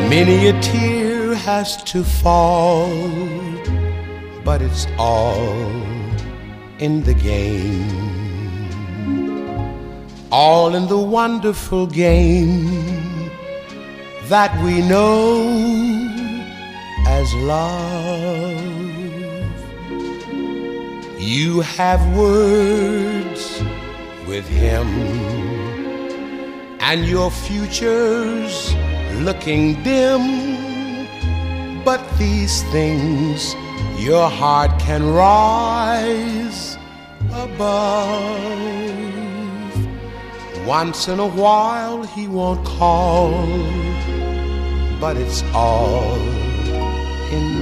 Many a tear has to fall, but it's all in the game. All in the wonderful game that we know as love. You have words with him, and your future's looking dim. But these things your heart can rise above. Once in a while he won't call, but it's all in